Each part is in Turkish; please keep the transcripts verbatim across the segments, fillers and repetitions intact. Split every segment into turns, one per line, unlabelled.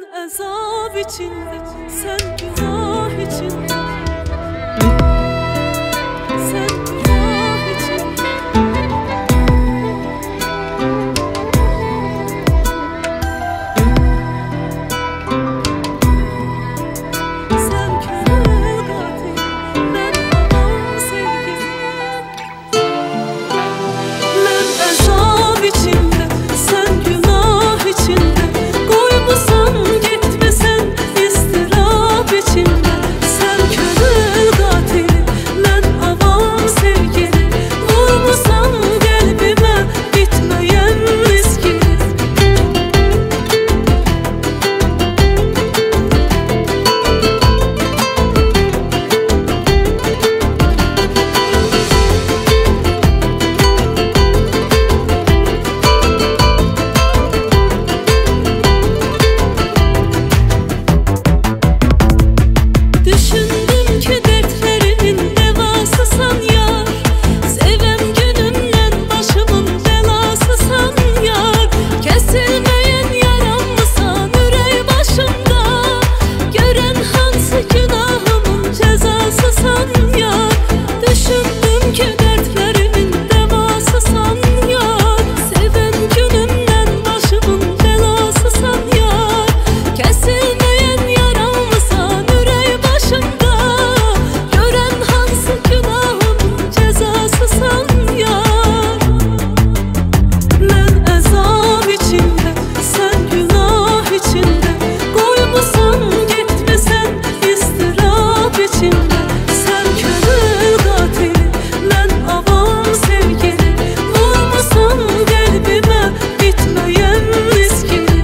Ben azap içinde, sen günah içinde. Sen günah içinde. Sen gönül katili, ben avam sevgili. Ben azap içinde, sen günah içinde. Koymasan gitmesen ıstırap içinde. Sen gönül katili, ben avam sevgili. Vurmasan kalbime bitmeyen miskili. Düşündüm ki dertlerimin devasısan yar. Sevem günümden başımın belasısan yar. Kesilmeyen yaramlısan ürey başımda. Gören hansı günahımın cezasısan yar. Düşündüm ki dertlerimin devasısan yar. Sevem günümden başımın belasısan yar. Kesilmeyen yaramlısan ürey başımda. Gören hansı günahımın cezasısan yar. Ben azap içinde, sen günah içinde. Koymasan gitmesen ıstırap içinde. Sen gönül katili, ben avam sevgili. Vurmasan kalbime bitmeyen miskili.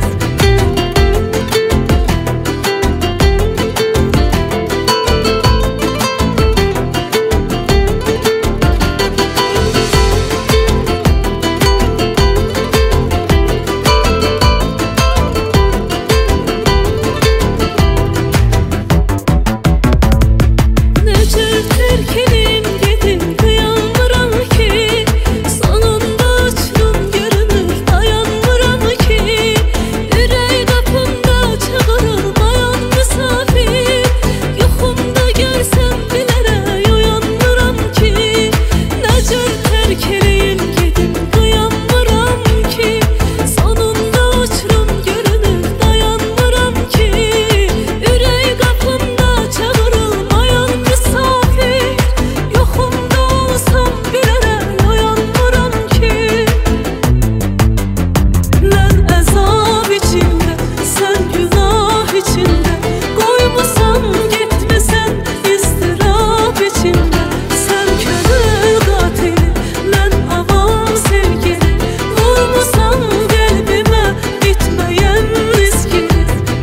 Necə terkilim gedin dayanmıram ki. Sonunda uçurum görünür dayanmıram ki. Ürək qapımda çağırılmayan misafir. Yuxumda görsəm bilərək oyanmıram ki. Necə terkilim gedin dayanmıram ki. Sonunda uçurum görünür dayanmıram ki. Ürək qapımda çağırılmayan misafir. Yoxumda olsam bilərək oyanmıram ki. Ben azap içinde, sen günah içinde. Koymasan gitmesen ıstırap içinde. Sen gönül katili, ben avam sevgili. Vurmasan kalbime bitmeyen miskili.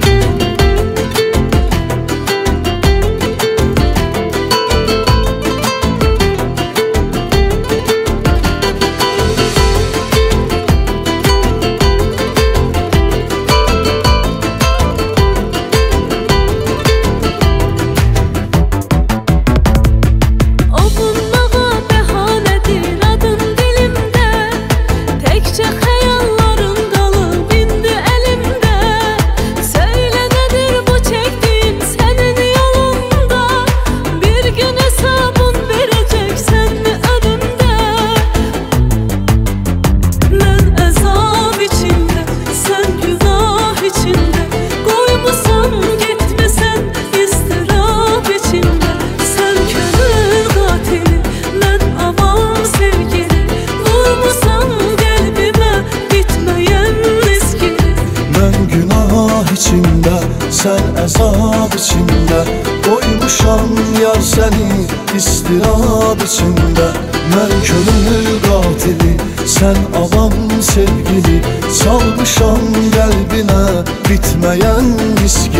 Okunmağa bəhanədir adın dilimdə. Təkcə xəyalların qalıb indi əlimdə. Söylə nədir bu çəkdiyim sənin yolunda. Bir gün hesabın verəcəksənmi önümdə. Ben azap içinde, sen günah içinde. Koymasan gitmesen ıstırap içinde. Sen gönül katili, ben avam sevgili. Vurmasan kalbime bitmeyen miskili.
Ben günah içinde, sen azap içinde. Koymuşam yar seni istirab içinde. Ben könül katili, sen avam sevgili. Salmışam kalbine bitmeyen miskili.